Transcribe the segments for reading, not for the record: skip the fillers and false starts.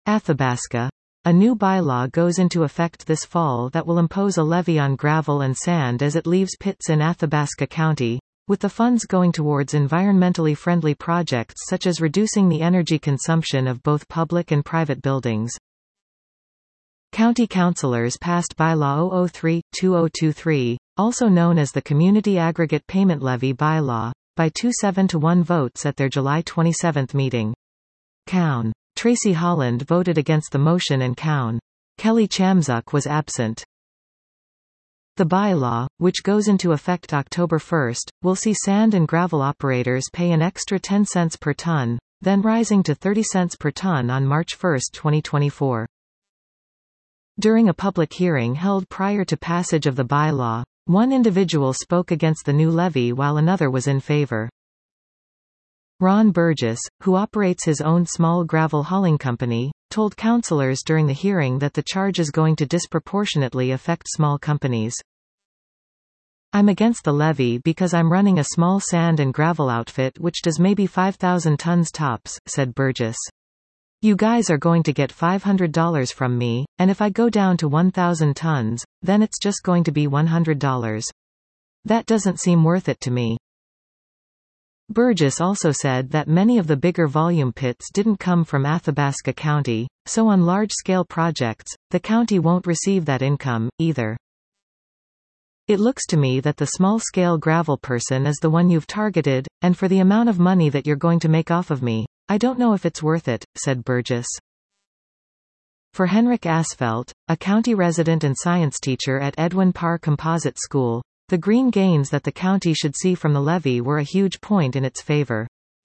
Athabasca. A new bylaw goes into effect this fall that will impose a levy on gravel and sand as it leaves pits in Athabasca County, with the funds going towards environmentally friendly projects such as reducing the energy consumption of both public and private buildings. County councilors passed Bylaw 003-2023, also known as the Community Aggregate Payment Levy Bylaw, by 2-7-1 votes at their July 27 meeting. Coun. Tracy Holland voted against the motion and Coun. Kelly Chamzuk was absent. The bylaw, which goes into effect October 1, will see sand and gravel operators pay an extra 10 cents per ton, then rising to 30 cents per ton on March 1, 2024. During a public hearing held prior to passage of the bylaw, one individual spoke against the new levy while another was in favor. Ron Burgess, who operates his own small gravel hauling company, told councilors during the hearing that the charge is going to disproportionately affect small companies. "I'm against the levy because I'm running a small sand and gravel outfit which does maybe 5,000 tons tops," said Burgess. "You guys are going to get $500 from me, and if I go down to 1,000 tons, then it's just going to be $100. That doesn't seem worth it to me." Burgess also said that many of the bigger volume pits didn't come from Athabasca County, so on large-scale projects, the county won't receive that income, either. "It looks to me that the small-scale gravel person is the one you've targeted, and for the amount of money that you're going to make off of me, I don't know if it's worth it," said Burgess. For Henrik Asfelt, a county resident and science teacher at Edwin Parr Composite School, the green gains that the county should see from the levy were a huge point in its favor.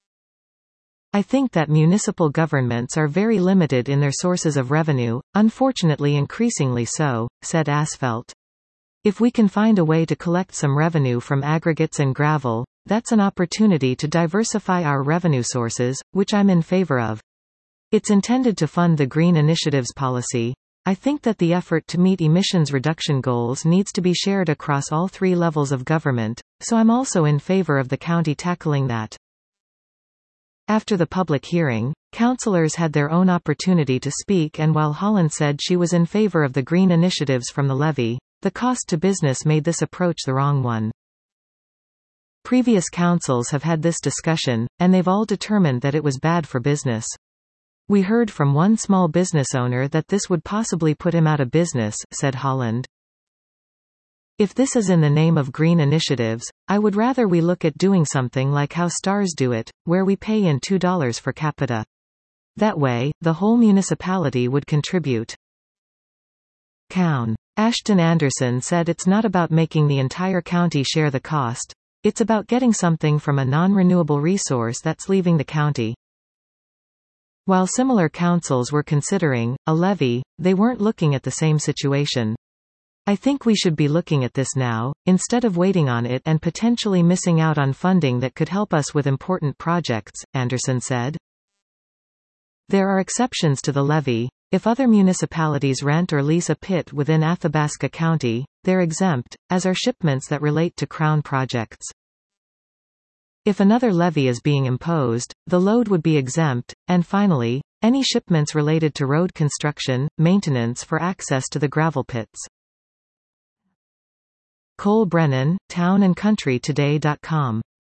"I think that municipal governments are very limited in their sources of revenue, unfortunately increasingly so," said Asfelt. "If we can find a way to collect some revenue from aggregates and gravel, that's an opportunity to diversify our revenue sources, which I'm in favor of. It's intended to fund the Green Initiatives policy. I think that the effort to meet emissions reduction goals needs to be shared across all three levels of government, so I'm also in favor of the county tackling that." After the public hearing, councilors had their own opportunity to speak, and while Holland said she was in favor of the green initiatives from the levy, the cost to business made this approach the wrong one. Previous councils have had this discussion, and they've all determined that it was bad for business. "We heard from one small business owner that this would possibly put him out of business," said Holland. "If this is in the name of green initiatives, I would rather we look at doing something like how stars do it, where we pay in $2 per capita. That way, the whole municipality would contribute." Coun. Ashton Anderson said it's not about making the entire county share the cost. It's about getting something from a non-renewable resource that's leaving the county. While similar councils were considering a levy, they weren't looking at the same situation. "I think we should be looking at this now, instead of waiting on it and potentially missing out on funding that could help us with important projects," Anderson said. There are exceptions to the levy. If other municipalities rent or lease a pit within Athabasca County, they're exempt, as are shipments that relate to Crown projects. If another levy is being imposed, the load would be exempt, and finally, any shipments related to road construction, maintenance for access to the gravel pits. Cole Brennan, townandcountrytoday.com